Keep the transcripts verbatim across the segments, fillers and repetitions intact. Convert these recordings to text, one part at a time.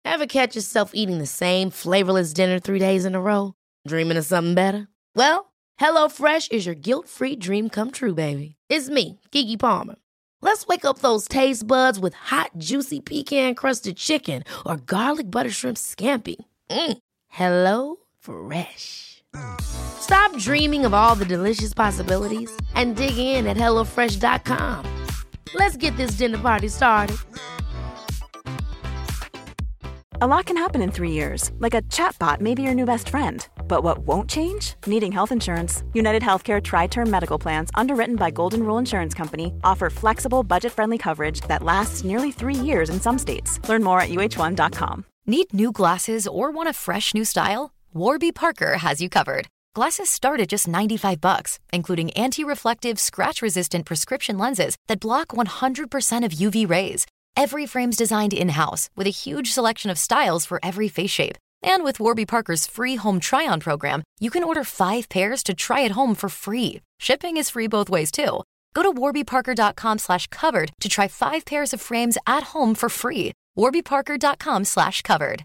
Ever catch yourself eating the same flavorless dinner three days in a row? Dreaming of something better? Well, HelloFresh is your guilt-free dream come true, baby. It's me, Keke Palmer. Let's wake up those taste buds with hot, juicy pecan-crusted chicken or garlic butter shrimp scampi. Mm. Hello Fresh. Stop dreaming of all the delicious possibilities and dig in at hello fresh dot com. Let's get this dinner party started. A lot can happen in three years, like a chatbot may be your new best friend. But what won't change? Needing health insurance. United Healthcare Tri-Term Medical Plans, underwritten by Golden Rule Insurance Company, offer flexible, budget-friendly coverage that lasts nearly three years in some states. Learn more at U H one dot com. Need new glasses or want a fresh new style? Warby Parker has you covered. Glasses start at just ninety-five bucks, including anti-reflective, scratch-resistant prescription lenses that block one hundred percent of U V rays. Every frame's designed in-house with a huge selection of styles for every face shape. And with Warby Parker's free home try-on program, you can order five pairs to try at home for free. Shipping is free both ways, too. Go to warby parker dot com slash covered to try five pairs of frames at home for free. warby parker dot com slash covered.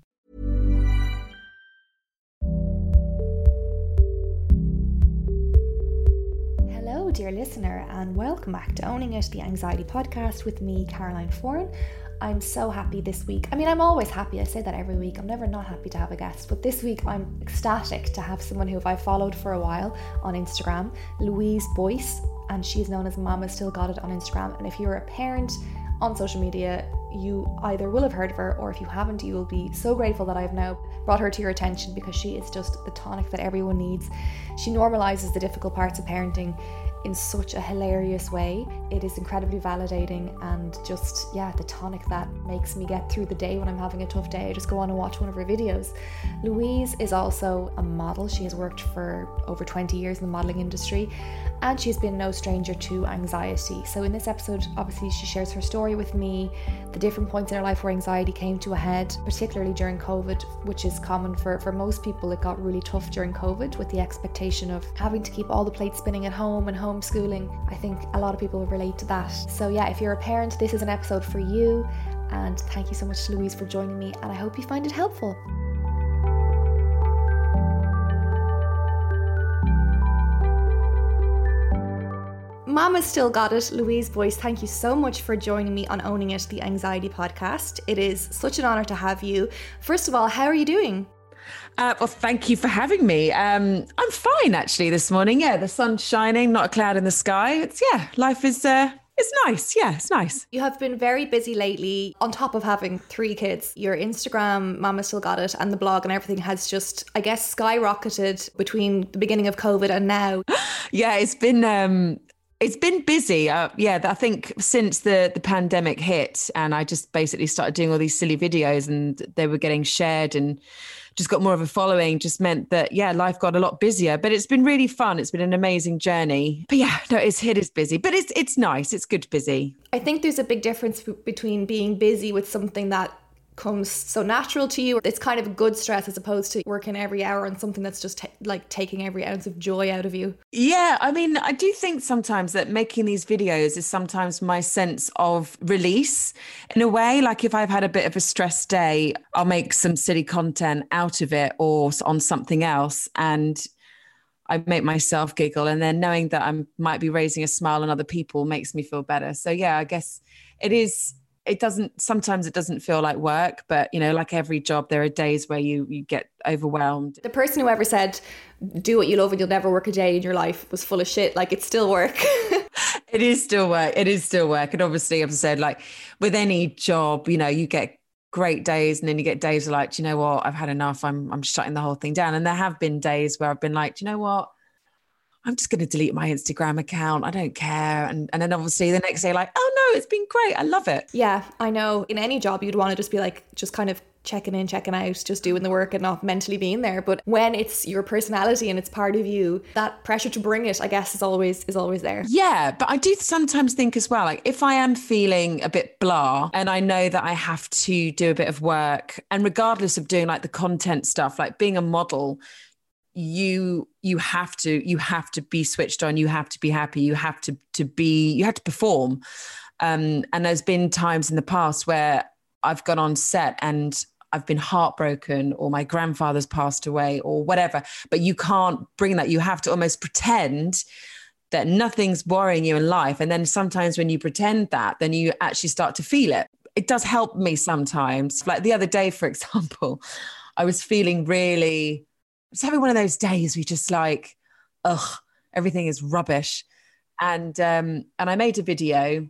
Hello, dear listener, and welcome back to Owning It, the Anxiety Podcast with me, Caroline Foran. I'm so happy this week. I mean, I'm always happy. I say that every week. I'm never not happy to have a guest. But this week, I'm ecstatic to have someone who I've followed for a while on Instagram, Louise Boyce, and she's known as Mama Still Got It on Instagram. And if you're a parent on social media, you either will have heard of her, or if you haven't, you will be so grateful that I've now brought her to your attention, because she is just the tonic that everyone needs. She normalizes the difficult parts of parenting in such a hilarious way. It is incredibly validating, and just, yeah, the tonic that makes me get through the day when I'm having a tough day. I just go on and watch one of her videos. Louise is also a model. She has worked for over twenty years in the modeling industry, and she's been no stranger to anxiety. So in this episode, obviously, she shares her story with me, the different points in her life where anxiety came to a head, particularly during COVID, which is common for, for most people. It got really tough during COVID with the expectation of having to keep all the plates spinning at home and homeschooling. I think a lot of people will relate to that. So yeah, if you're a parent, this is an episode for you. And thank you so much, Louise, for joining me, and I hope you find it helpful. Mama's Still Got It, Louise Boyce, thank you so much for joining me on Owning It, the Anxiety Podcast. It is such an honour to have you. First of all, how are you doing? Uh, well, thank you for having me. Um, I'm fine, actually, this morning. Yeah, the sun's shining, not a cloud in the sky. It's, yeah, life is... Uh... It's nice. Yeah, it's nice. You have been very busy lately. On top of having three kids, your Instagram, Mama Still Got It, and the blog and everything has just, I guess, skyrocketed between the beginning of COVID and now. Yeah, it's been... Um... It's been busy. Uh, yeah, I think since the, the pandemic hit, and I just basically started doing all these silly videos, and they were getting shared and just got more of a following, just meant that, yeah, life got a lot busier. But it's been really fun. It's been an amazing journey. But yeah, no, it's, it is busy. But it's it's nice. It's good busy. I think there's a big difference b- between being busy with something that comes so natural to you. It's kind of a good stress as opposed to working every hour on something that's just t- like taking every ounce of joy out of you. Yeah, I mean, I do think sometimes that making these videos is sometimes my sense of release in a way. Like if I've had a bit of a stressed day, I'll make some silly content out of it or on something else, and I make myself giggle. And then knowing that I might be raising a smile on other people makes me feel better. So yeah, I guess it is... It doesn't, sometimes it doesn't feel like work, but you know, like every job, there are days where you, you get overwhelmed. The person who ever said, do what you love and you'll never work a day in your life was full of shit. Like, it's still work. It is still work. It is still work. And obviously, as I said, like with any job, you know, you get great days and then you get days like, do you know what, I've had enough. I'm, I'm shutting the whole thing down. And there have been days where I've been like, do you know what? I'm just going to delete my Instagram account. I don't care. And and then obviously the next day, like, oh no, it's been great. I love it. Yeah, I know. In any job, you'd want to just be like, just kind of checking in, checking out, just doing the work and not mentally being there. But when it's your personality and it's part of you, that pressure to bring it, I guess, is always is always there. Yeah, but I do sometimes think as well, like if I am feeling a bit blah and I know that I have to do a bit of work, and regardless of doing like the content stuff, like being a model, you you have to you have to be switched on, you have to be happy, you have to to be you have to perform. Um, and there's been times in the past where I've gone on set and I've been heartbroken or my grandfather's passed away or whatever, but you can't bring that. You have to almost pretend that nothing's worrying you in life. And then sometimes when you pretend that, then you actually start to feel it. It does help me sometimes. Like the other day, for example, I was feeling really, I was having one of those days where you just like, ugh, everything is rubbish. And, um, and I made a video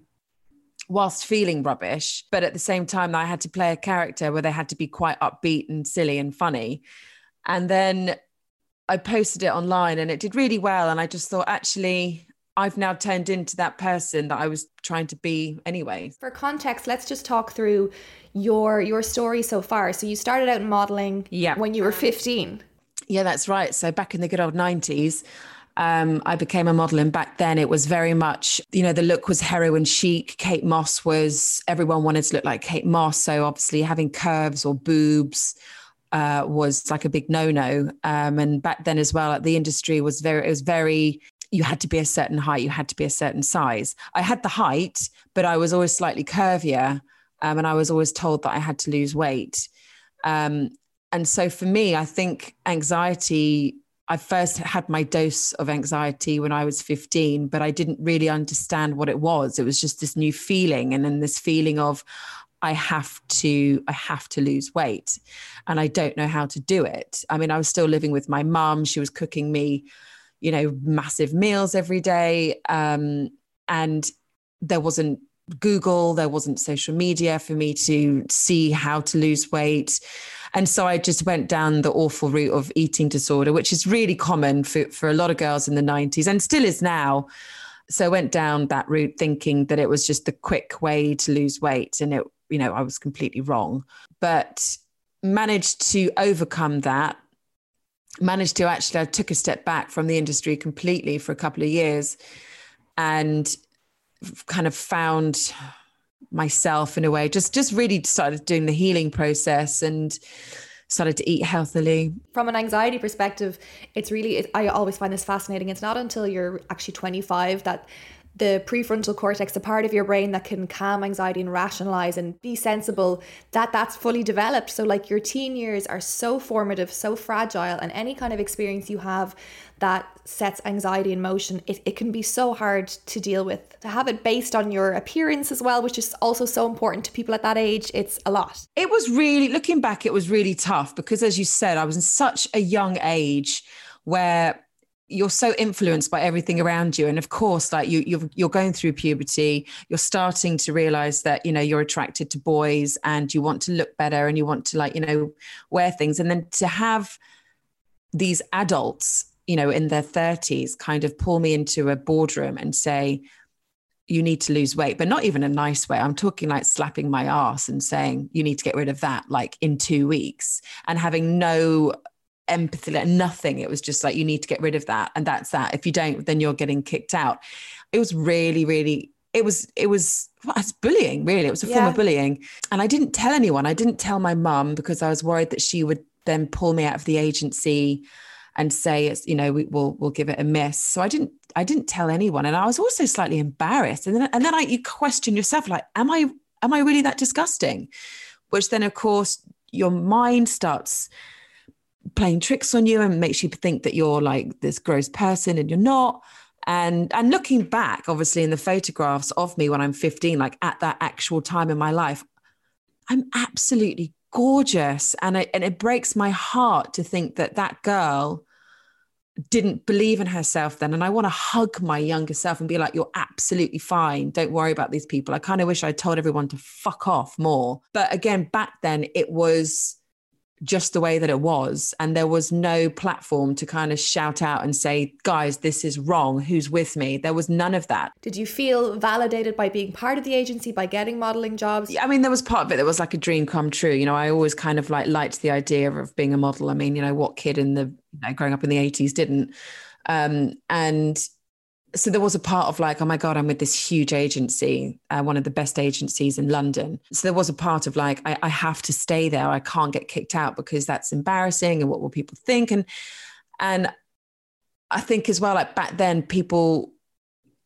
whilst feeling rubbish, but at the same time I had to play a character where they had to be quite upbeat and silly and funny. And then I posted it online and it did really well. And I just thought, actually, I've now turned into that person that I was trying to be anyway. For context, let's just talk through your your story so far. So you started out modeling yeah. when you were fifteen. Yeah, that's right. So back in the good old nineties, Um, I became a model, and back then it was very much, you know, the look was heroin chic. Kate Moss was, everyone wanted to look like Kate Moss. So obviously having curves or boobs uh, was like a big no-no. Um, and back then as well, the industry was very, it was very, you had to be a certain height, you had to be a certain size. I had the height, but I was always slightly curvier. Um, and I was always told that I had to lose weight. Um, and so for me, I think anxiety, I first had my dose of anxiety when I was fifteen, but I didn't really understand what it was. It was just this new feeling. And then this feeling of, I have to, I have to lose weight and I don't know how to do it. I mean, I was still living with my mum. She was cooking me, you know, massive meals every day. Um, and there wasn't Google, there wasn't social media for me to see how to lose weight. And so I just went down the awful route of eating disorder, which is really common for, for a lot of girls in the nineties and still is now. So I went down that route thinking that it was just the quick way to lose weight. And it, you know, I was completely wrong, but managed to overcome that, managed to actually, I took a step back from the industry completely for a couple of years and kind of found myself in a way, just just really started doing the healing process and started to eat healthily. From an anxiety perspective, it's really, it, I always find this fascinating. It's not until you're actually twenty-five that the prefrontal cortex, the part of your brain that can calm anxiety and rationalize and be sensible, that that's fully developed. So like your teen years are so formative, so fragile, and any kind of experience you have that sets anxiety in motion, it, it can be so hard to deal with. To have it based on your appearance as well, which is also so important to people at that age, it's a lot. It was really, looking back, it was really tough because as you said, I was in such a young age where you're so influenced by everything around you. And of course, like you, you're, you're going through puberty, you're starting to realize that, you know, you're attracted to boys and you want to look better and you want to like, you know, wear things. And then to have these adults, you know, in their thirties kind of pull me into a boardroom and say, you need to lose weight, but not even a nice way. I'm talking like slapping my ass and saying, you need to get rid of that like in two weeks and having no empathy, like nothing. It was just like, you need to get rid of that. And that's that. If you don't, then you're getting kicked out. It was really, really, it was, it was, well, it's bullying, really. It was a yeah. form of bullying. And I didn't tell anyone. I didn't tell my mum because I was worried that she would then pull me out of the agency and say, it's, you know, we, we'll, we'll give it a miss. So I didn't, I didn't tell anyone. And I was also slightly embarrassed. And then, and then I, you question yourself, like, am I, am I really that disgusting? Which then of course your mind starts playing tricks on you and makes you think that you're like this gross person and you're not. And, and looking back, obviously in the photographs of me when I'm fifteen, like at that actual time in my life, I'm absolutely gorgeous. And, I, and it breaks my heart to think that that girl didn't believe in herself then. And I want to hug my younger self and be like, you're absolutely fine. Don't worry about these people. I kind of wish I told everyone to fuck off more. But again, back then it was just the way that it was. And there was no platform to kind of shout out and say, guys, this is wrong. Who's with me? There was none of that. Did you feel validated by being part of the agency, by getting modeling jobs? I mean, there was part of it that was like a dream come true. You know, I always kind of like liked the idea of being a model. I mean, you know, what kid in the, you know, growing up in the eighties didn't? Um, and so there was a part of like, oh my God, I'm with this huge agency, uh, one of the best agencies in London. So there was a part of like, I, I have to stay there. I can't get kicked out because that's embarrassing. And what will people think? And, and I think as well, like back then people,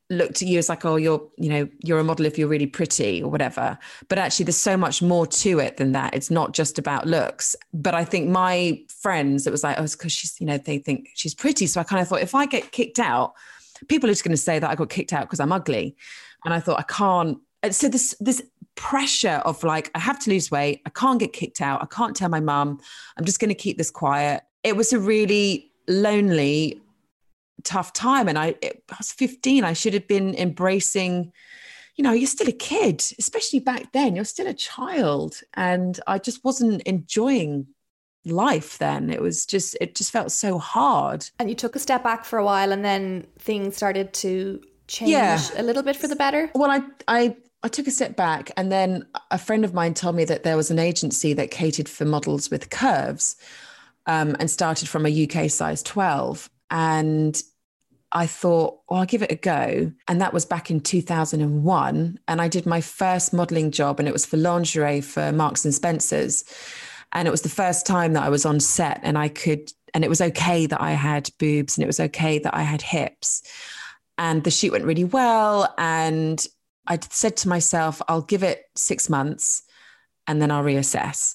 looked at you as like, oh, you're, you know, you're a model if you're really pretty or whatever. But actually there's so much more to it than that. It's not just about looks. But I think my friends, it was like, oh, it's because she's, you know, they think she's pretty. So I kind of thought, if I get kicked out, people are just going to say that I got kicked out because I'm ugly. And I thought, I can't. And so this, this pressure of like, I have to lose weight. I can't get kicked out. I can't tell my mum. I'm just going to keep this quiet. It was a really lonely, tough time. And I, it, I was fifteen. I should have been embracing, you know, you're still a kid, especially back then, you're still a child. And I just wasn't enjoying life then. It was just, it just felt so hard. And you took a step back for a while and then things started to change yeah. a little bit for the better. Well, I, I, I took a step back, and then a friend of mine told me that there was an agency that catered for models with curves, um, and started from a U K size twelve. And I thought, well, I'll give it a go. And that was back in two thousand one. And I did my first modeling job, and it was for lingerie for Marks and Spencer's. And it was the first time that I was on set, and I could, and it was okay that I had boobs, and it was okay that I had hips. And the shoot went really well. And I said to myself, I'll give it six months and then I'll reassess.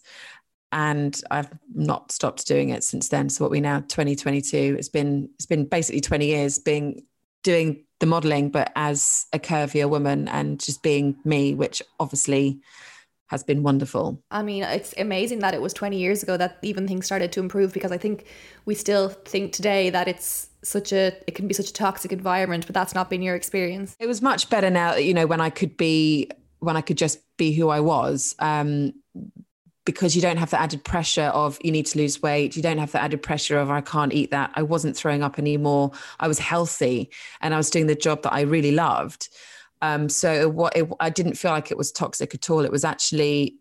And I've not stopped doing it since then. So what we now, twenty twenty-two, it's been, it's been basically twenty years being, doing the modeling, but as a curvier woman and just being me, which obviously has been wonderful. I mean, it's amazing that it was twenty years ago that even things started to improve, because I think we still think today that it's such a, it can be such a toxic environment, but that's not been your experience. It was much better now, you know, when I could be, when I could just be who I was, um, because you don't have the added pressure of you need to lose weight. You don't have the added pressure of I can't eat that. I wasn't throwing up anymore. I was healthy and I was doing the job that I really loved. Um, so what it, I didn't feel like it was toxic at all. It was actually,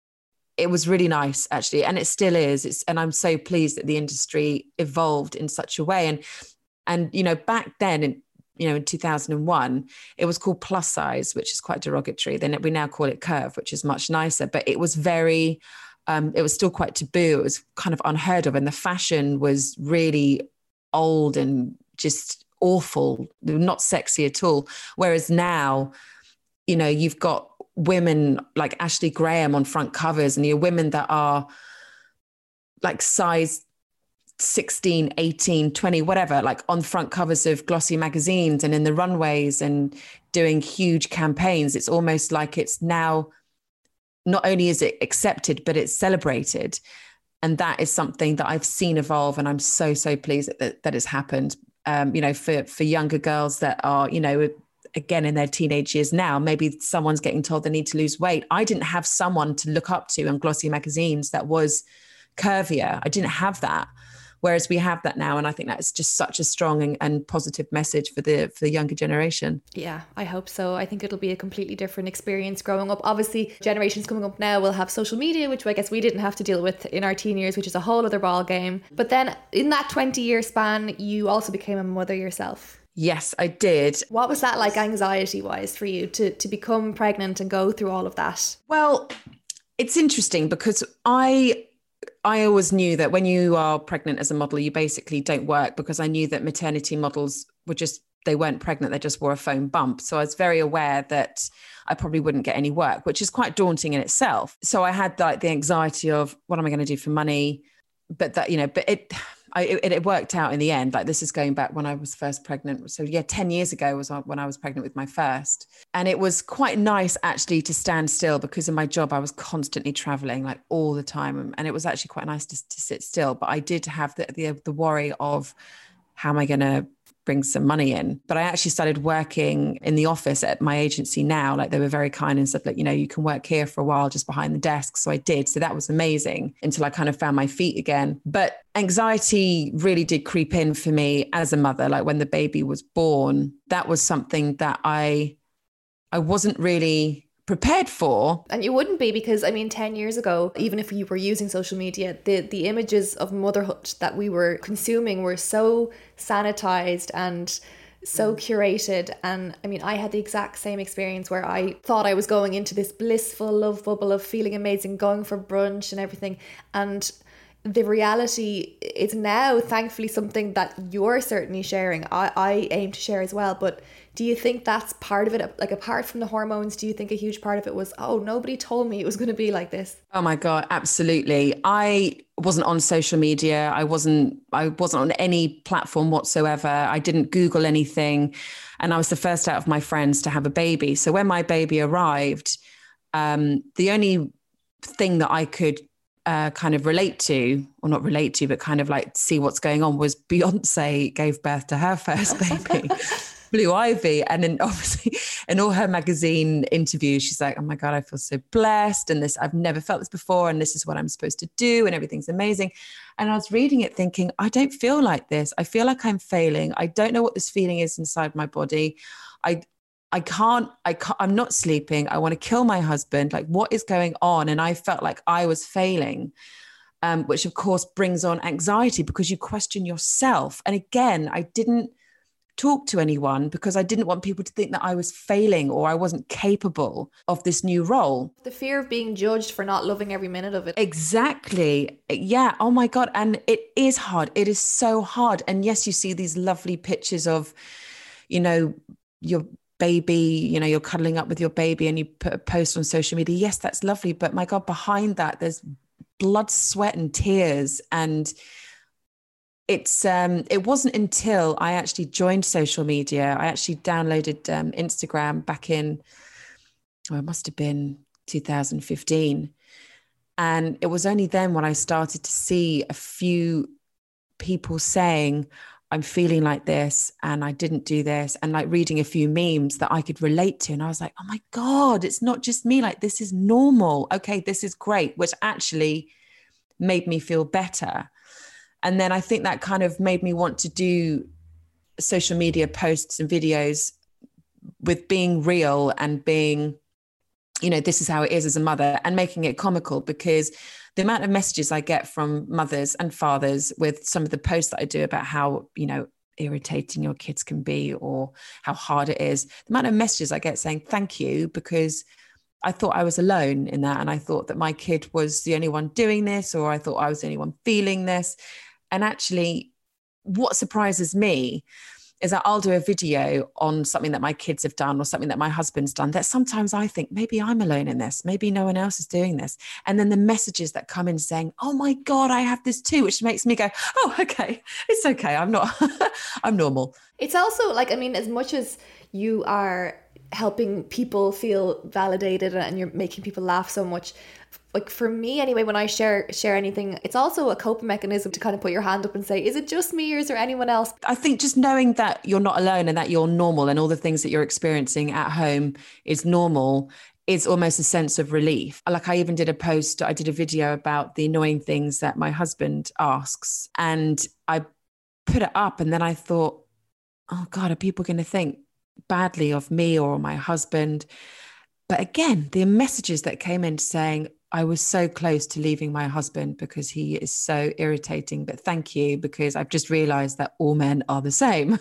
it was really nice actually. And it still is. It's, and I'm so pleased that the industry evolved in such a way. And, and, you know, back then, in, you know, in two thousand one, it was called plus size, which is quite derogatory. Then we now call it curve, which is much nicer, but it was very, um, it was still quite taboo. It was kind of unheard of. And the fashion was really old and just awful, not sexy at all. Whereas now, you know, you've got women like Ashley Graham on front covers, and you're women that are like size sixteen, eighteen, twenty, whatever, like on front covers of glossy magazines and in the runways and doing huge campaigns. It's almost like it's now, not only is it accepted, but it's celebrated. And that is something that I've seen evolve. And I'm so, so pleased that that has happened. Um, you know, for, for younger girls that are, you know, again, in their teenage years now, maybe someone's getting told they need to lose weight. I didn't have someone to look up to in glossy magazines that was curvier. I didn't have that. Whereas we have that now. And I think that's just such a strong and, and positive message for the for the younger generation. Yeah, I hope so. I think it'll be a completely different experience growing up. Obviously, generations coming up now will have social media, which I guess we didn't have to deal with in our teen years, which is a whole other ball game. But then in that twenty year span, you also became a mother yourself. Yes, I did. What was that like anxiety wise for you to, to become pregnant and go through all of that? Well, it's interesting because I... I always knew that when you are pregnant as a model, you basically don't work, because I knew that maternity models were just, they weren't pregnant. They just wore a foam bump. So I was very aware that I probably wouldn't get any work, which is quite daunting in itself. So I had like the anxiety of what am I going to do for money? But that, you know, but it, I, it, it worked out in the end. Like this is going back when I was first pregnant. So yeah, ten years ago was when I was pregnant with my first. And it was quite nice actually to stand still, because in my job, I was constantly traveling like all the time. And it was actually quite nice to, to sit still. But I did have the, the, the worry of how am I going to bring some money in. But I actually started working in the office at my agency now. Like they were very kind and said, like, you know, you can work here for a while just behind the desk. So I did. So that was amazing until I kind of found my feet again. But anxiety really did creep in for me as a mother. Like when the baby was born, that was something that I, I wasn't really prepared for. And you wouldn't be, because I mean, ten years ago, even if you were using social media, the the images of motherhood that we were consuming were so sanitized and so curated. And I mean, I had the exact same experience where I thought I was going into this blissful love bubble of feeling amazing, going for brunch and everything. And the reality is now thankfully something that you're certainly sharing. I, I aim to share as well, but do you think that's part of it? Like, apart from the hormones, do you think a huge part of it was, oh, nobody told me it was going to be like this? Oh my God, absolutely. I wasn't on social media. I wasn't, I wasn't on any platform whatsoever. I didn't Google anything. And I was the first out of my friends to have a baby. So when my baby arrived, um, the only thing that I could uh, kind of relate to, or not relate to, but kind of like see what's going on, was Beyonce gave birth to her first baby. Blue Ivy. And then obviously in all her magazine interviews, she's like, oh my God, I feel so blessed. And this, I've never felt this before. And this is what I'm supposed to do. And everything's amazing. And I was reading it thinking, I don't feel like this. I feel like I'm failing. I don't know what this feeling is inside my body. I, I can't, I can't, I'm not sleeping. I want to kill my husband. Like, what is going on? And I felt like I was failing. Um, which of course brings on anxiety because you question yourself. And again, I didn't talk to anyone because I didn't want people to think that I was failing or I wasn't capable of this new role. The fear of being judged for not loving every minute of it. Exactly. Yeah. Oh my God. And it is hard. It is so hard. And yes, you see these lovely pictures of, you know, your baby, you know, you're cuddling up with your baby and you put a post on social media. Yes, that's lovely. But my God, behind that, there's blood, sweat and tears. And It's um, it wasn't until I actually joined social media. I actually downloaded um, Instagram back in, oh, it must have been two thousand fifteen. And it was only then when I started to see a few people saying, I'm feeling like this and I didn't do this, and like reading a few memes that I could relate to. And I was like, oh my God, it's not just me. Like, this is normal. Okay, this is great, which actually made me feel better. And then I think that kind of made me want to do social media posts and videos with being real and being, you know, this is how it is as a mother, and making it comical, because the amount of messages I get from mothers and fathers with some of the posts that I do about how, you know, irritating your kids can be or how hard it is, the amount of messages I get saying thank you, because I thought I was alone in that. And I thought that my kid was the only one doing this, or I thought I was the only one feeling this. And actually, what surprises me is that I'll do a video on something that my kids have done or something that my husband's done, that sometimes I think, maybe I'm alone in this. Maybe no one else is doing this. And then the messages that come in saying, oh my God, I have this too, which makes me go, oh, okay, it's okay. I'm not, I'm normal. It's also like, I mean, as much as you are helping people feel validated and you're making people laugh so much, like for me anyway, when I share share anything, it's also a coping mechanism to kind of put your hand up and say, is it just me or is there anyone else? I think just knowing that you're not alone and that you're normal and all the things that you're experiencing at home is normal is almost a sense of relief. Like, I even did a post, I did a video about the annoying things that my husband asks, and I put it up, and then I thought, oh God, are people going to think badly of me or my husband? But again, the messages that came in saying, I was so close to leaving my husband because he is so irritating, but thank you, because I've just realized that all men are the same.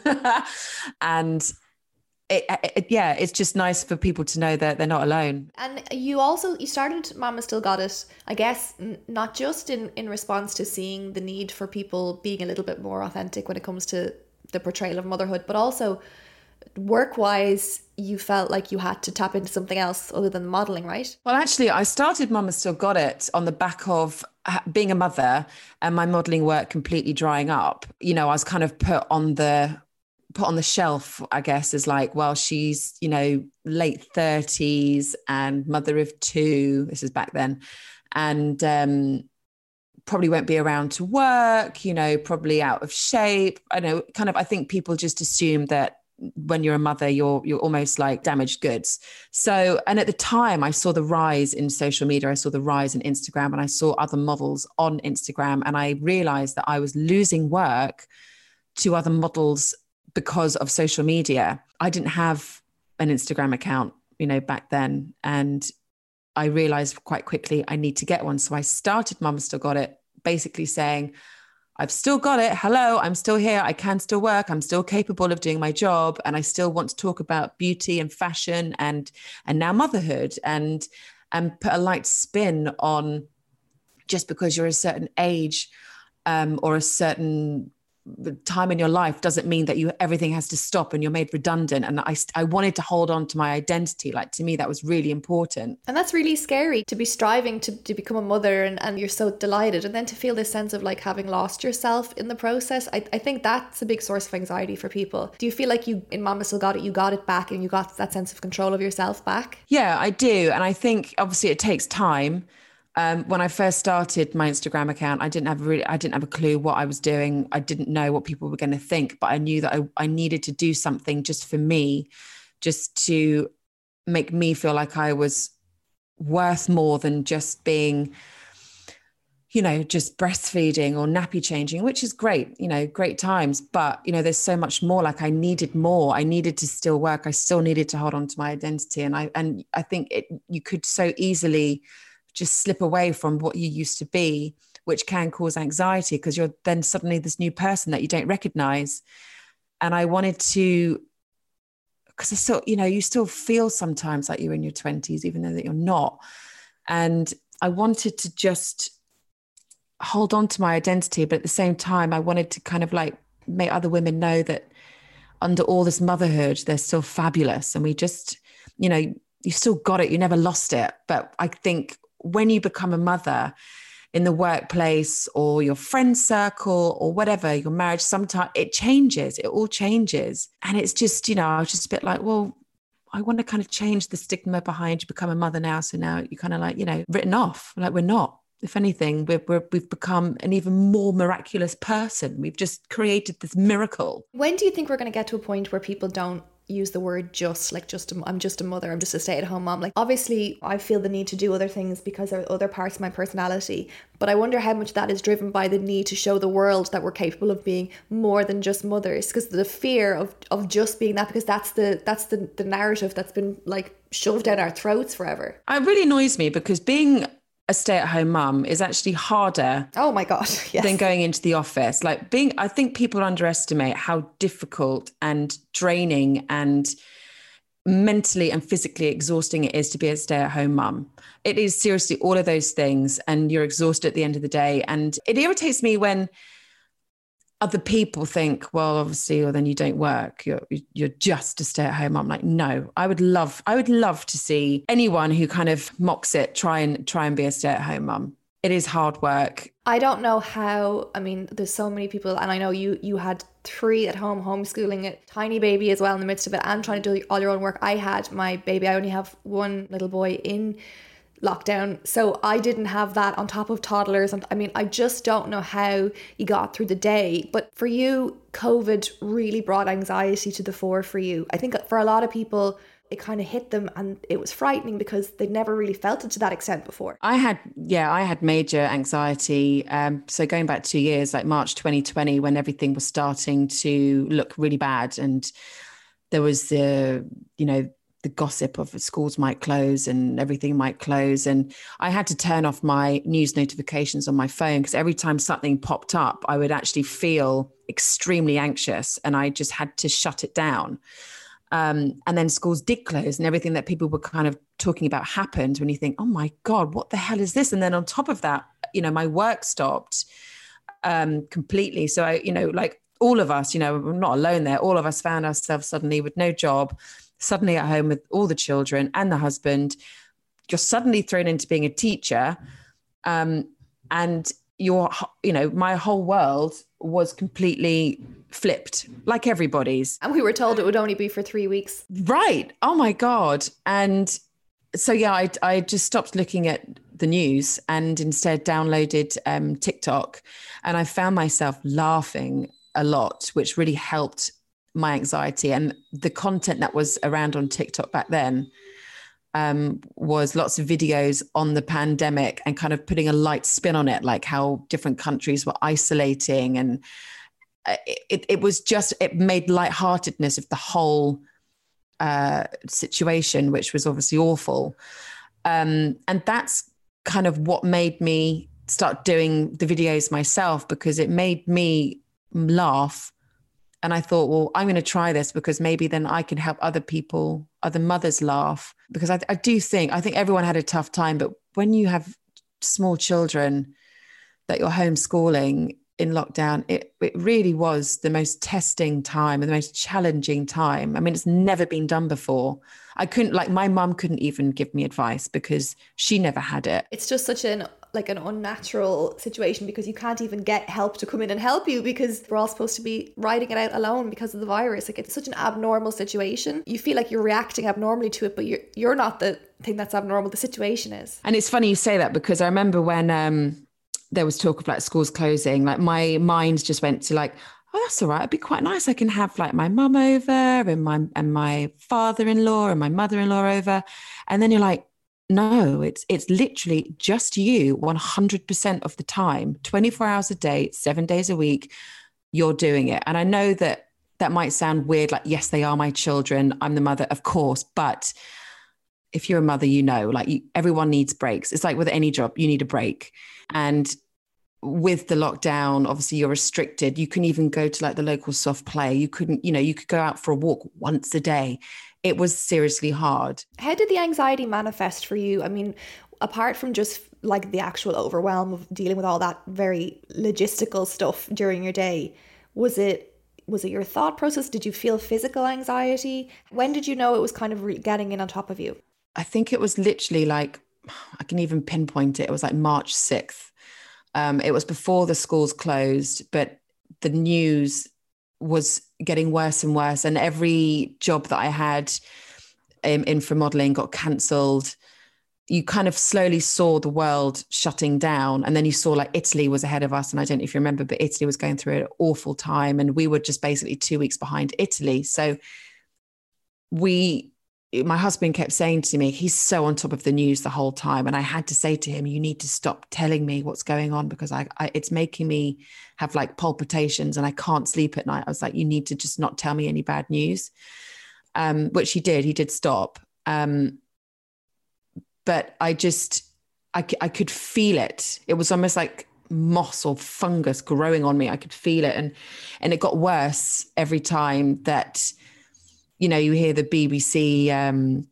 And it, it, yeah, it's just nice for people to know that they're not alone. And you also, you started Mama Still Got It, I guess, n- not just in, in response to seeing the need for people being a little bit more authentic when it comes to the portrayal of motherhood, but also work-wise, you felt like you had to tap into something else other than modelling, right? Well, actually, I started Mama Still Got It on the back of being a mother and my modelling work completely drying up. You know, I was kind of put on the put on the shelf, I guess, as like, well, she's, you know, late thirties and mother of two. This is back then. And um, probably won't be around to work, you know, probably out of shape. I know, kind of, I think people just assume that when you're a mother, you're you're almost like damaged goods. So, and at the time I saw the rise in social media, I saw the rise in Instagram, and I saw other models on Instagram, and I realized that I was losing work to other models because of social media. I didn't have an Instagram account, you know, back then. And I realized quite quickly I need to get one. So I started Mama Still Got It, basically saying, I've still got it. Hello, I'm still here. I can still work. I'm still capable of doing my job. And I still want to talk about beauty and fashion and, and now motherhood, and, and put a light spin on just because you're a certain age um, or a certain time in your life doesn't mean that you everything has to stop and you're made redundant. And I, I wanted to hold on to my identity. Like, to me, that was really important. And that's really scary, to be striving to, to become a mother and, and you're so delighted, and then to feel this sense of like having lost yourself in the process. I, I think that's a big source of anxiety for people. Do you feel like you in Mama Still Got It, you got it back and you got that sense of control of yourself back? Yeah, I do. And I think obviously it takes time. Um, when I first started my Instagram account, I didn't have really, I didn't have a clue what I was doing. I didn't know what people were going to think, but I knew that I, I needed to do something just for me, just to make me feel like I was worth more than just being, you know, just breastfeeding or nappy changing, which is great, you know, great times. But, you know, there's so much more. Like, I needed more. I needed to still work. I still needed to hold on to my identity. And I, and I think it, you could so easily just slip away from what you used to be, which can cause anxiety because you're then suddenly this new person that you don't recognize. And I wanted to, because I still, you know, you still feel sometimes like you're in your twenties, even though that you're not. And I wanted to just hold on to my identity, but at the same time, I wanted to kind of like make other women know that under all this motherhood, they're still fabulous. And we just, you know, you still got it. You never lost it. But I think when you become a mother in the workplace or your friend circle or whatever, your marriage, sometimes it changes, it all changes. And it's just, you know, I was just a bit like, well, I want to kind of change the stigma behind you become a mother now. So now you kind of like, you know, written off, like we're not. If anything, we're, we're, we've become an even more miraculous person. We've just created this miracle. When do you think we're going to get to a point where people don't use the word just, like just a, I'm just a mother, I'm just a stay-at-home mom? Like, obviously I feel the need to do other things because there are other parts of my personality, but I wonder how much that is driven by the need to show the world that we're capable of being more than just mothers, because the fear of of just being that, because that's the that's the, the narrative that's been like shoved down our throats forever. It really annoys me because being a stay-at-home mum is actually harder oh my god yes. than going into the office. Like being, I think people underestimate how difficult and draining and mentally and physically exhausting it is to be a stay-at-home mum. It is seriously all of those things, and you're exhausted at the end of the day. And it irritates me when other people think, well, obviously, well, then you don't work. You're you're just a stay-at-home mom. Like, no, I would love, I would love to see anyone who kind of mocks it try and try and be a stay-at-home mom. It is hard work. I don't know how. I mean, there's so many people, and I know you you had three at home, homeschooling a tiny baby as well in the midst of it, and trying to do all your own work. I had my baby. I only have one little boy in lockdown, so I didn't have that on top of toddlers. And I mean, I just don't know how you got through the day. But for you, COVID really brought anxiety to the fore for you. I think for a lot of people, it kind of hit them and it was frightening because they'd never really felt it to that extent before. I had, yeah, I had major anxiety. Um, so going back two years, like March twenty twenty, when everything was starting to look really bad, and there was the, you know, the gossip of schools might close and everything might close. And I had to turn off my news notifications on my phone because every time something popped up, I would actually feel extremely anxious, and I just had to shut it down. Um, and then schools did close, and everything that people were kind of talking about happened, when you think, oh my God, what the hell is this? And then on top of that, you know, my work stopped um, completely. So I, you know, like all of us, you know, we're not alone there. All of us found ourselves suddenly with no job, suddenly at home with all the children and the husband. You're suddenly thrown into being a teacher. Um, and your, you know, my whole world was completely flipped, like everybody's. And we were told it would only be for three weeks. Right. Oh my God. And so, yeah, I, I just stopped looking at the news and instead downloaded um, TikTok. And I found myself laughing a lot, which really helped my anxiety. And the content that was around on TikTok back then um, was lots of videos on the pandemic and kind of putting a light spin on it, like how different countries were isolating. And it, it was just, it made lightheartedness of the whole uh, situation, which was obviously awful. Um, and that's kind of what made me start doing the videos myself, because it made me laugh. And I thought, well, I'm going to try this because maybe then I can help other people, other mothers laugh. Because I, I do think, I think everyone had a tough time, but when you have small children, that you're homeschooling in lockdown, it, it really was the most testing time and the most challenging time. I mean, it's never been done before. I couldn't, like, my mum couldn't even give me advice because she never had it. It's just such an like an unnatural situation because you can't even get help to come in and help you because we're all supposed to be riding it out alone because of the virus. Like, it's such an abnormal situation. You feel like you're reacting abnormally to it, but you're you're not the thing that's abnormal. The situation is. And it's funny you say that because I remember when um, there was talk of like schools closing, like my mind just went to like, oh, that's all right. It'd be quite nice. I can have like my mum over and my and my father-in-law and my mother-in-law over. And then you're like, no, it's it's literally just you one hundred percent of the time, twenty-four hours a day, seven days a week, you're doing it. And I know that that might sound weird, like, yes, they are my children. I'm the mother, of course. But if you're a mother, you know, like you, everyone needs breaks. It's like with any job, you need a break. And with the lockdown, obviously you're restricted. You can even go to like the local soft play. You couldn't, you know, you could go out for a walk once a day. It was seriously hard. How did the anxiety manifest for you? I mean, apart from just like the actual overwhelm of dealing with all that very logistical stuff during your day, was it was it your thought process? Did you feel physical anxiety? When did you know it was kind of re- getting in on top of you? I think it was literally like, I can even pinpoint it. It was like March sixth. Um, it was before the schools closed, but the news was getting worse and worse. And every job that I had um, in for modeling got cancelled. You kind of slowly saw the world shutting down. And then you saw like Italy was ahead of us. And I don't know if you remember, but Italy was going through an awful time. And we were just basically two weeks behind Italy. So we, my husband kept saying to me, he's so on top of the news the whole time. And I had to say to him, you need to stop telling me what's going on because I, I it's making me have like palpitations and I can't sleep at night. I was like, you need to just not tell me any bad news, um, which he did. He did stop. Um, but I just, I, I could feel it. It was almost like moss or fungus growing on me. I could feel it. And, and it got worse every time that, you know, you hear the B B C um,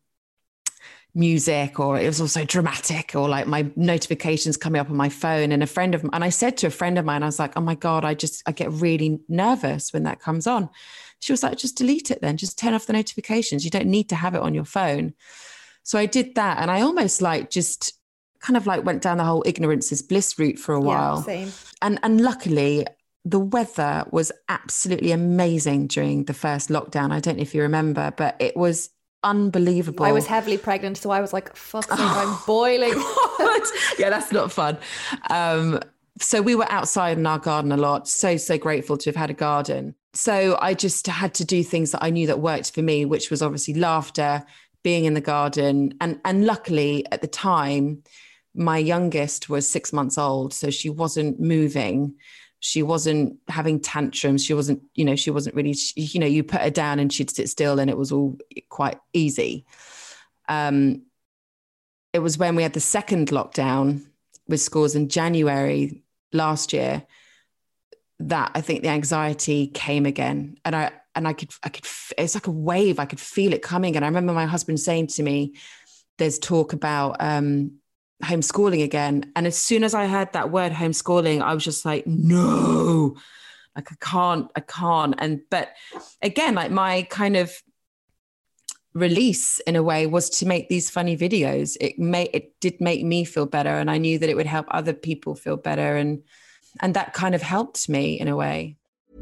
music, or it was also dramatic, or like my notifications coming up on my phone. And a friend of mine, and I said to a friend of mine, I was like, oh my God, I just, I get really nervous when that comes on. She was like, just delete it then, just turn off the notifications. You don't need to have it on your phone. So I did that. And I almost like just kind of like went down the whole ignorance is bliss route for a while. Yeah, same. And, and luckily, the weather was absolutely amazing during the first lockdown. I don't know if you remember, but it was unbelievable. I was heavily pregnant, so I was like, fuck sake, I'm boiling. Yeah, that's not fun. Um, so we were outside in our garden a lot. So, so grateful to have had a garden. So I just had to do things that I knew that worked for me, which was obviously laughter, being in the garden. And, and luckily at the time, my youngest was six months old. So she wasn't moving. She wasn't having tantrums. She wasn't, you know, she wasn't really, you know, you put her down and she'd sit still and it was all quite easy. Um, it was when we had the second lockdown with schools in January last year that I think the anxiety came again. And I, and I could, I could, it's like a wave. I could feel it coming. And I remember my husband saying to me, there's talk about, um, homeschooling again. And as soon as I heard that word homeschooling, I was just like, no, like I can't, I can't. And, but again, like my kind of release in a way was to make these funny videos. It made, it did make me feel better. And I knew that it would help other people feel better. And, and that kind of helped me in a way.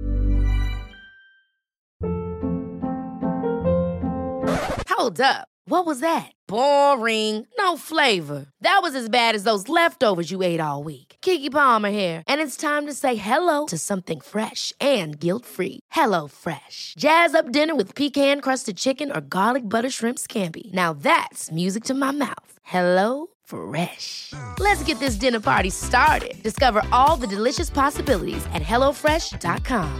Hold up. What was that? Boring. No flavor. That was as bad as those leftovers you ate all week. Keke Palmer here. And it's time to say hello to something fresh and guilt-free. Hello Fresh. Jazz up dinner with pecan-crusted chicken or garlic butter shrimp scampi. Now that's music to my mouth. Hello Fresh. Let's get this dinner party started. Discover all the delicious possibilities at hello fresh dot com.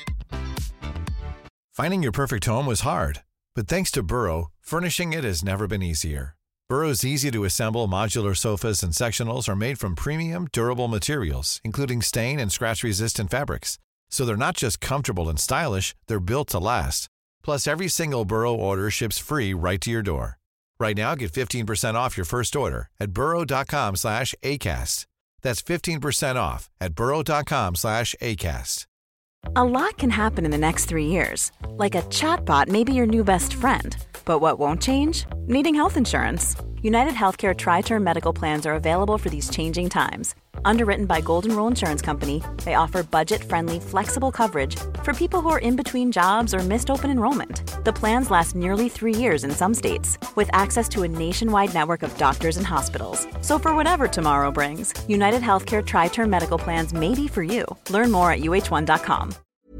Finding your perfect home was hard. But thanks to Burrow, furnishing it has never been easier. Burrow's easy-to-assemble modular sofas and sectionals are made from premium, durable materials, including stain and scratch-resistant fabrics. So they're not just comfortable and stylish, they're built to last. Plus, every single Burrow order ships free right to your door. Right now, get fifteen percent off your first order at burrow.com slash ACAST. That's fifteen percent off at burrow.com slash ACAST. A lot can happen in the next three years. Like a chatbot may be your new best friend. But what won't change? Needing health insurance. United Healthcare Tri-Term Medical Plans are available for these changing times. Underwritten by Golden Rule Insurance Company, they offer budget-friendly, flexible coverage for people who are in between jobs or missed open enrollment. The plans last nearly three years in some states, with access to a nationwide network of doctors and hospitals. So for whatever tomorrow brings, United Healthcare Tri-Term Medical Plans may be for you. Learn more at U H one dot com.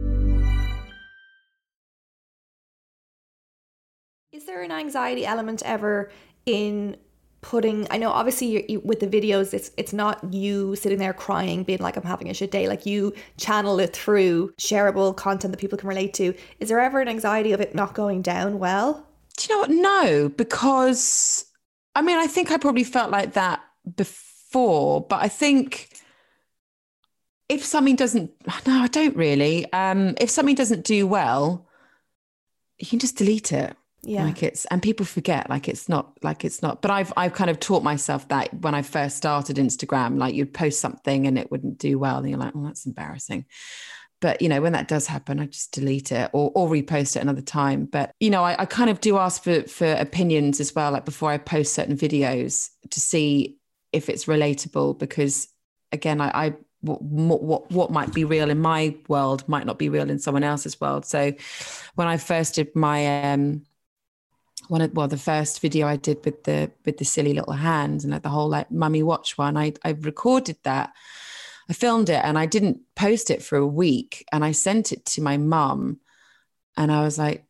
Is there an anxiety element ever in putting, I know obviously you, you, with the videos, it's it's not you sitting there crying, being like, I'm having a shit day, like you channel it through shareable content that people can relate to. Is there ever an anxiety of it not going down well? Do you know what? No, because I mean, I think I probably felt like that before, but I think if something doesn't, no, I don't really. Um, if something doesn't do well, you can just delete it. Yeah. Like it's, and people forget, like it's not, like it's not, but I've, I've kind of taught myself that when I first started Instagram, like you'd post something and it wouldn't do well. And you're like, oh, that's embarrassing. But, you know, when that does happen, I just delete it or, or repost it another time. But, you know, I, I kind of do ask for, for opinions as well, like before I post certain videos to see if it's relatable, because again, I, I what, what, what might be real in my world might not be real in someone else's world. So when I first did my, um, one of, well, the first video I did with the, with the silly little hands and like the whole like mummy watch one, I, I recorded that. I filmed it and I didn't post it for a week, and I sent it to my mum and I was like,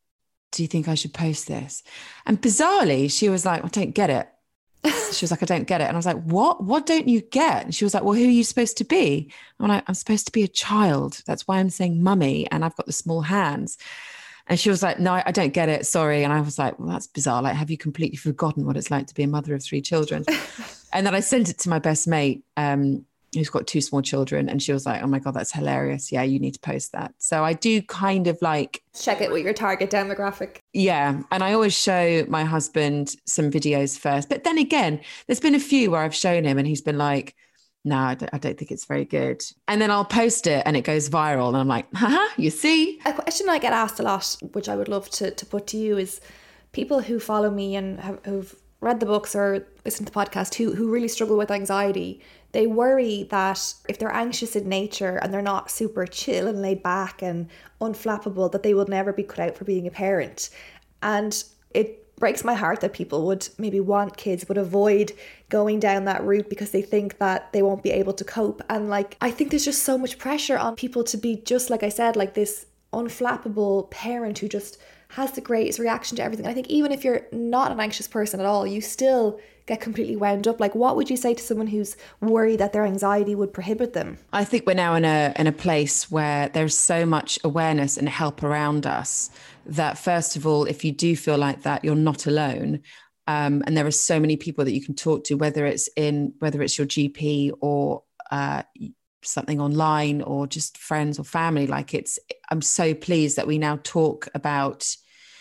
do you think I should post this? And bizarrely, she was like, I don't get it. She was like, I don't get it. And I was like, what? What don't you get? And she was like, well, who are you supposed to be? I'm like, I'm supposed to be a child. That's why I'm saying mummy and I've got the small hands. And she was like, no, I don't get it. Sorry. And I was like, well, that's bizarre. Like, have you completely forgotten what it's like to be a mother of three children? And then I sent it to my best mate, um, who's got two small children. And she was like, oh my God, that's hilarious. Yeah, you need to post that. So I do kind of like... check it with your target demographic. Yeah. And I always show my husband some videos first. But then again, there's been a few where I've shown him and he's been like, no, I don't, I don't think it's very good. And then I'll post it and it goes viral. And I'm like, haha, you see? A question I get asked a lot, which I would love to, to put to you, is people who follow me and have, who've read the books or listened to the podcast who, who really struggle with anxiety. They worry that if they're anxious in nature and they're not super chill and laid back and unflappable, that they will never be cut out for being a parent. And it breaks my heart that people would maybe want kids but avoid going down that route because they think that they won't be able to cope. And like, I think there's just so much pressure on people to be just, like I said, like this unflappable parent who just has the greatest reaction to everything. I think even if you're not an anxious person at all, you still get completely wound up. Like, what would you say to someone who's worried that their anxiety would prohibit them? I think we're now in a in a place where there's so much awareness and help around us that, first of all, if you do feel like that, you're not alone. Um, and there are so many people that you can talk to, whether it's in whether it's your G P or uh, something online or just friends or family. Like, it's, I'm so pleased that we now talk about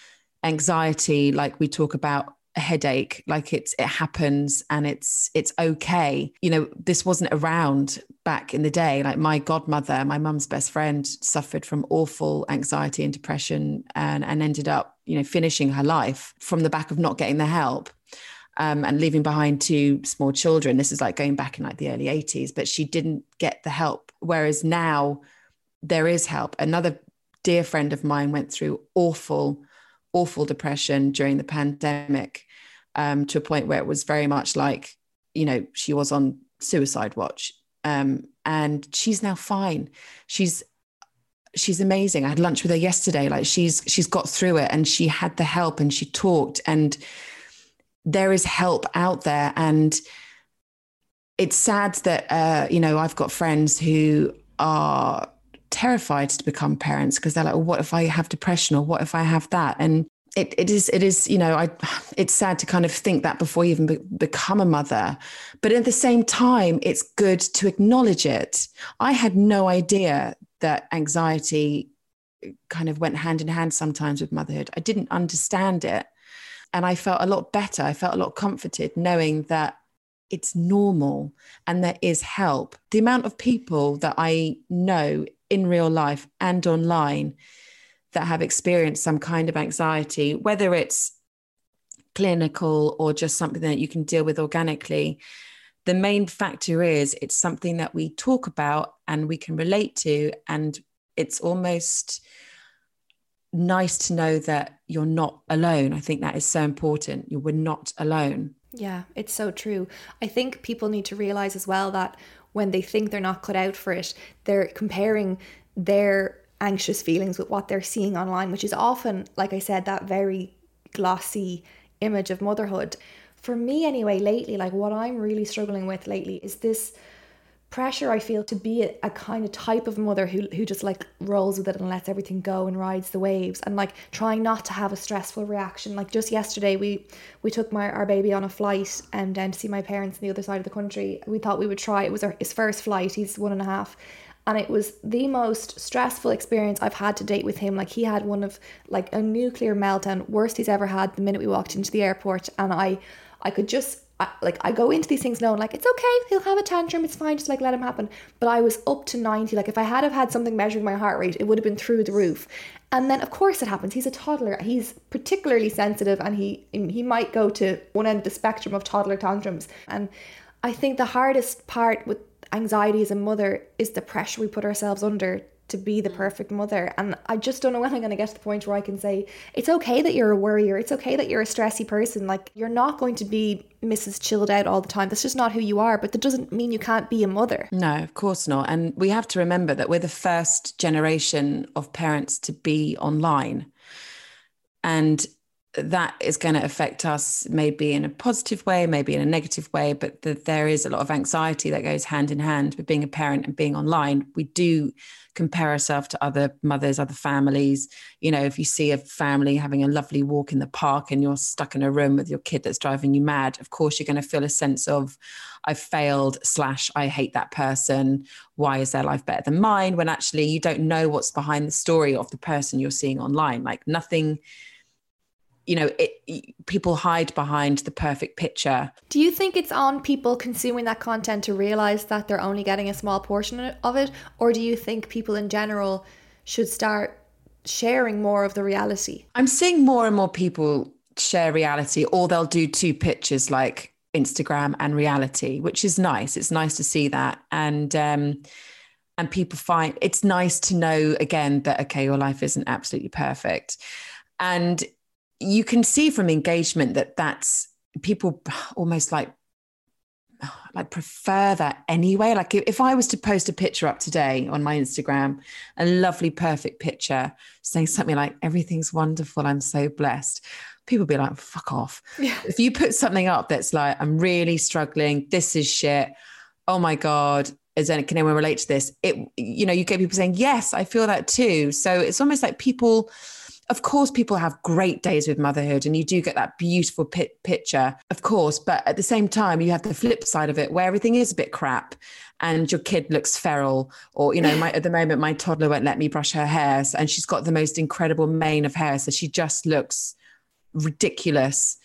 anxiety like we talk about a headache, like it's it happens and it's it's okay. You know, this wasn't around back in the day. Like, my godmother, my mum's best friend, suffered from awful anxiety and depression and, and ended up, you know, finishing her life from the back of not getting the help. Um, and leaving behind two small children. This is like going back in like the early eighties, but she didn't get the help. Whereas now there is help. Another dear friend of mine went through awful, awful depression during the pandemic, um, to a point where it was very much like, you know, she was on suicide watch. Um, and she's now fine. She's she's amazing. I had lunch with her yesterday. Like, she's she's got through it and she had the help and she talked, and there is help out there. And it's sad that, uh, you know, I've got friends who are terrified to become parents because they're like, well, what if I have depression, or what if I have that? And it, it is, it is, you know, I, it's sad to kind of think that before you even be, become a mother, but at the same time, it's good to acknowledge it. I had no idea that anxiety kind of went hand in hand sometimes with motherhood. I didn't understand it. And I felt a lot better. I felt a lot comforted knowing that it's normal and there is help. The amount of people that I know in real life and online that have experienced some kind of anxiety, whether it's clinical or just something that you can deal with organically, the main factor is it's something that we talk about and we can relate to. And it's almost nice to know that you're not alone. I think that is so important. You were not alone. Yeah, it's so true. I think people need to realize as well that when they think they're not cut out for it, they're comparing their anxious feelings with what they're seeing online, which is often, like I said, that very glossy image of motherhood. For me anyway, lately, like what I'm really struggling with lately is this pressure I feel to be a, a kind of type of mother who who just like rolls with it and lets everything go and rides the waves, and like trying not to have a stressful reaction. Like just yesterday we we took my our baby on a flight and um, down to see my parents on the other side of the country. We thought we would try, it was our, his first flight, he's one and a half, and it was the most stressful experience I've had to date with him. Like he had one of like a nuclear meltdown, worst he's ever had, the minute we walked into the airport. And I I could just I, like I go into these things knowing like it's okay, he'll have a tantrum, it's fine, just like let him happen. But I was up to ninety. Like if I had have had something measuring my heart rate, it would have been through the roof. And then of course it happens. He's a toddler. He's particularly sensitive, and he he might go to one end of the spectrum of toddler tantrums. And I think the hardest part with anxiety as a mother is the pressure we put ourselves under to be the perfect mother. And I just don't know when I'm going to get to the point where I can say it's okay that you're a worrier, it's okay that you're a stressy person. Like you're not going to be Missus Chilled Out all the time. That's just not who you are. But that doesn't mean you can't be a mother. No, of course not. And we have to remember that we're the first generation of parents to be online, and that is going to affect us maybe in a positive way, maybe in a negative way, but the, there is a lot of anxiety that goes hand in hand with being a parent and being online. We do compare ourselves to other mothers, other families. You know, if you see a family having a lovely walk in the park and you're stuck in a room with your kid that's driving you mad, of course you're going to feel a sense of I've failed slash I hate that person. Why is their life better than mine? When actually you don't know what's behind the story of the person you're seeing online. Like nothing, you know, it, people hide behind the perfect picture. Do you think it's on people consuming that content to realize that they're only getting a small portion of it? Or do you think people in general should start sharing more of the reality? I'm seeing more and more people share reality, or they'll do two pictures like Instagram and reality, which is nice. It's nice to see that. And, um, and people find it's nice to know again that, okay, your life isn't absolutely perfect. And you can see from engagement that that's people almost like like prefer that anyway. Like if I was to post a picture up today on my Instagram, a lovely perfect picture saying something like everything's wonderful, I'm so blessed, people be like, fuck off. Yeah. If you put something up that's like, I'm really struggling, this is shit, oh my God, is any, can anyone relate to this? It, you know, you get people saying, yes, I feel that too. So it's almost like people, of course, people have great days with motherhood and you do get that beautiful pit picture, of course. But at the same time, you have the flip side of it where everything is a bit crap and your kid looks feral. Or, you know, my, at the moment, my toddler won't let me brush her hair and she's got the most incredible mane of hair. So she just looks ridiculous.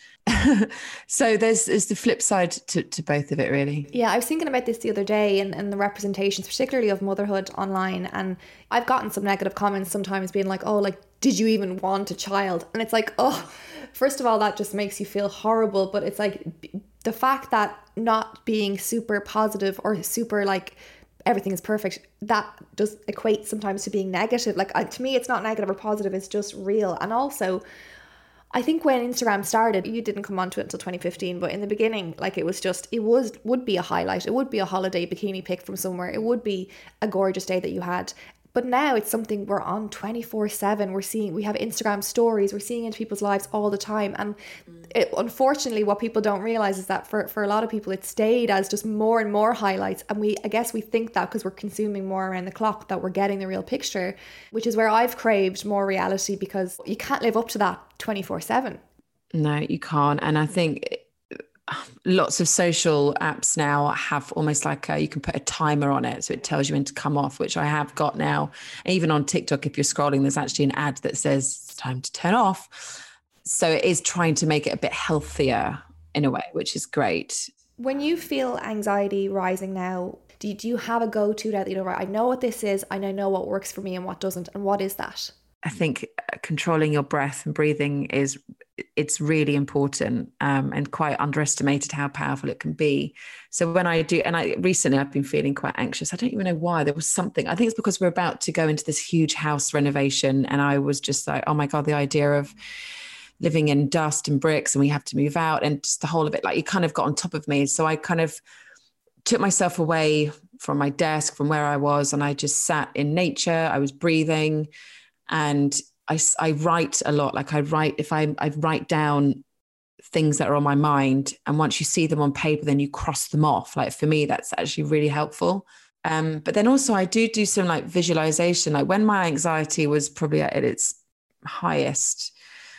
So there's, there's the flip side to, to both of it, really. Yeah, I was thinking about this the other day and, and the representations, particularly of motherhood online. And I've gotten some negative comments sometimes being like, oh, like, did you even want a child? And it's like, oh, first of all, that just makes you feel horrible. But it's like the fact that not being super positive or super like everything is perfect, that does equate sometimes to being negative. Like uh, to me, it's not negative or positive. It's just real. And also, I think when Instagram started, you didn't come onto it until twenty fifteen, but in the beginning, like it was just, it was, would be a highlight. It would be a holiday bikini pic from somewhere. It would be a gorgeous day that you had. But now it's something we're on twenty-four seven. We're seeing, we have Instagram stories, we're seeing into people's lives all the time. And it, unfortunately, what people don't realize is that for, for a lot of people, it stayed as just more and more highlights. And we, I guess we think that because we're consuming more around the clock, that we're getting the real picture, which is where I've craved more reality, because you can't live up to that twenty-four seven. No, you can't. And I think lots of social apps now have almost like a, you can put a timer on it so it tells you when to come off, which I have got now. And even on TikTok, if you're scrolling, there's actually an ad that says it's time to turn off. So it is trying to make it a bit healthier in a way, which is great. When you feel anxiety rising now, do you, do you have a go-to that, you know, right, I know what this is and I know what works for me and what doesn't, and what is that? I think controlling your breath and breathing is, it's really important, um, and quite underestimated how powerful it can be. So when I do, and I recently I've been feeling quite anxious. I don't even know why. There was something, I think it's because we're about to go into this huge house renovation. And I was just like, oh my God, the idea of living in dust and bricks and we have to move out and just the whole of it, like, you kind of got on top of me. So I kind of took myself away from my desk, from where I was, and I just sat in nature. I was breathing, and I, I write a lot. Like I write, if I, I write down things that are on my mind, and once you see them on paper, then you cross them off. Like for me, that's actually really helpful. Um, but then also I do do some like visualization. Like when my anxiety was probably at its highest,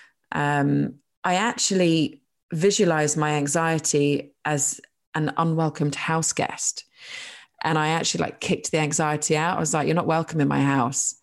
um, I actually visualized my anxiety as an unwelcomed house guest. And I actually like kicked the anxiety out. I was like, you're not welcome in my house.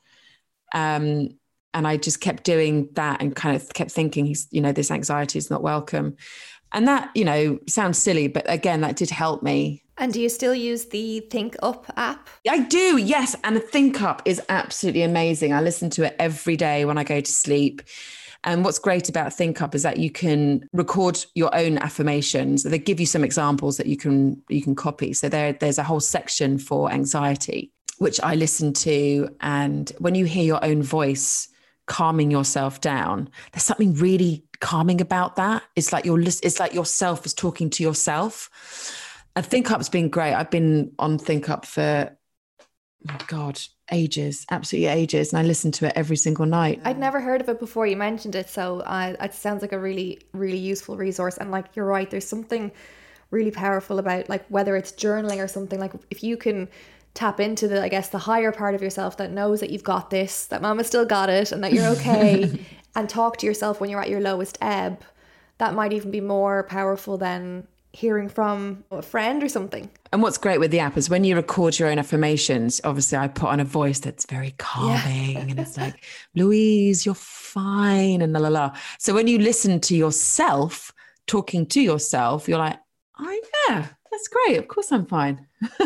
Um, and I just kept doing that and kind of kept thinking, he's, you know, this anxiety is not welcome. And that, you know, sounds silly, but again, that did help me. And do you still use the Think Up app? I do, yes. And the Think Up is absolutely amazing. I listen to it every day when I go to sleep. And what's great about Think Up is that you can record your own affirmations. They give you some examples that you can you can copy. So there, there's a whole section for anxiety, which I listen to. And when you hear your own voice calming yourself down, there's something really calming about that. It's like your it's like yourself is talking to yourself. And Think Up's been great. I've been on Think Up for, oh God, ages, absolutely ages. And I listen to it every single night. I'd never heard of it before you mentioned it. So uh, it sounds like a really, really useful resource. And like, you're right, there's something really powerful about like whether it's journaling or something, like if you can tap into the, I guess, the higher part of yourself that knows that you've got this, that mama still got it and that you're okay and talk to yourself when you're at your lowest ebb, that might even be more powerful than hearing from a friend or something. And what's great with the app is when you record your own affirmations, obviously I put on a voice that's very calming yeah. and it's like, Louise, you're fine and la la la. So when you listen to yourself talking to yourself, you're like, oh yeah, that's great. Of course I'm fine.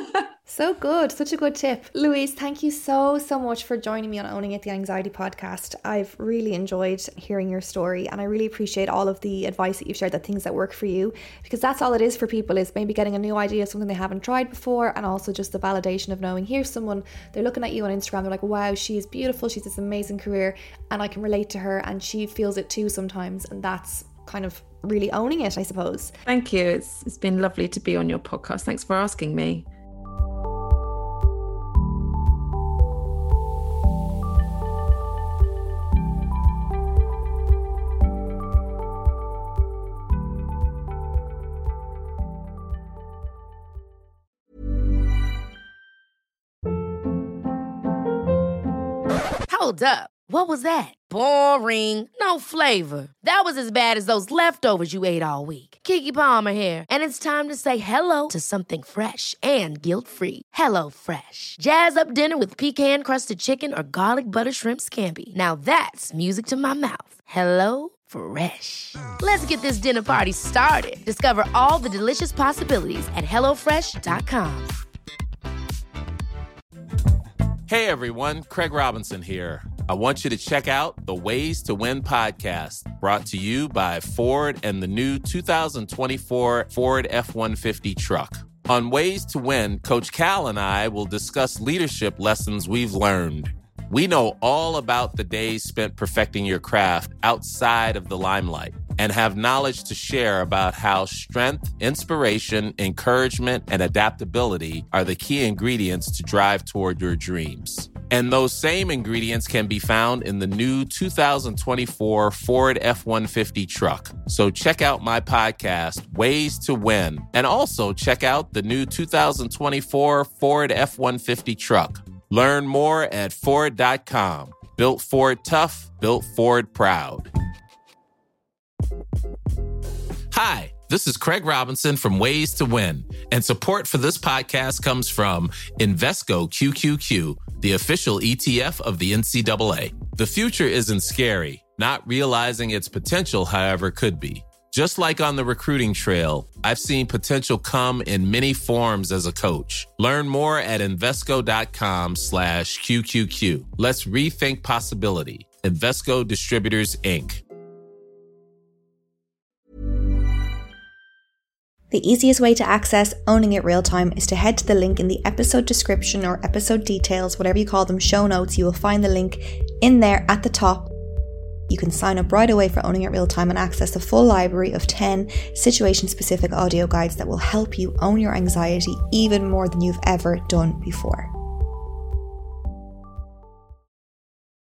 So good. Such a good tip. Louise, thank you so, so much for joining me on Owning It, the Anxiety podcast. I've really enjoyed hearing your story and I really appreciate all of the advice that you've shared, the things that work for you, because that's all it is for people, is maybe getting a new idea, something they haven't tried before, and also just the validation of knowing here's someone, they're looking at you on Instagram, they're like, wow, she is beautiful, she's this amazing career and I can relate to her and she feels it too sometimes, and that's kind of really owning it, I suppose. Thank you. It's It's been lovely to be on your podcast. Thanks for asking me. Hold up. What was that? Boring. No flavor. That was as bad as those leftovers you ate all week. Keke Palmer here. And it's time to say hello to something fresh and guilt-free. Hello Fresh. Jazz up dinner with pecan-crusted chicken or garlic butter shrimp scampi. Now that's music to my mouth. Hello Fresh. Let's get this dinner party started. Discover all the delicious possibilities at hello fresh dot com. Hey everyone, Craig Robinson here. I want you to check out the Ways to Win podcast, brought to you by Ford and the new two thousand twenty-four Ford F one fifty truck. On Ways to Win, Coach Cal and I will discuss leadership lessons we've learned. We know all about the days spent perfecting your craft outside of the limelight and have knowledge to share about how strength, inspiration, encouragement, and adaptability are the key ingredients to drive toward your dreams. And those same ingredients can be found in the new two thousand twenty-four Ford F one fifty truck. So check out my podcast, Ways to Win, and also check out the new two thousand twenty-four Ford F one fifty truck. Learn more at Ford dot com. Built Ford tough, built Ford proud. Hi, this is Craig Robinson from Ways to Win, and support for this podcast comes from Invesco Q Q Q, the official E T F of the N C double A. The future isn't scary. Not realizing its potential, however, could be. Just like on the recruiting trail, I've seen potential come in many forms as a coach. Learn more at Invesco.com slash QQQ. Let's rethink possibility. Invesco Distributors, Incorporated. The easiest way to access Owning It Real Time is to head to the link in the episode description or episode details, whatever you call them, show notes. You will find the link in there at the top. You can sign up right away for Owning It Real Time and access the full library of ten situation-specific audio guides that will help you own your anxiety even more than you've ever done before.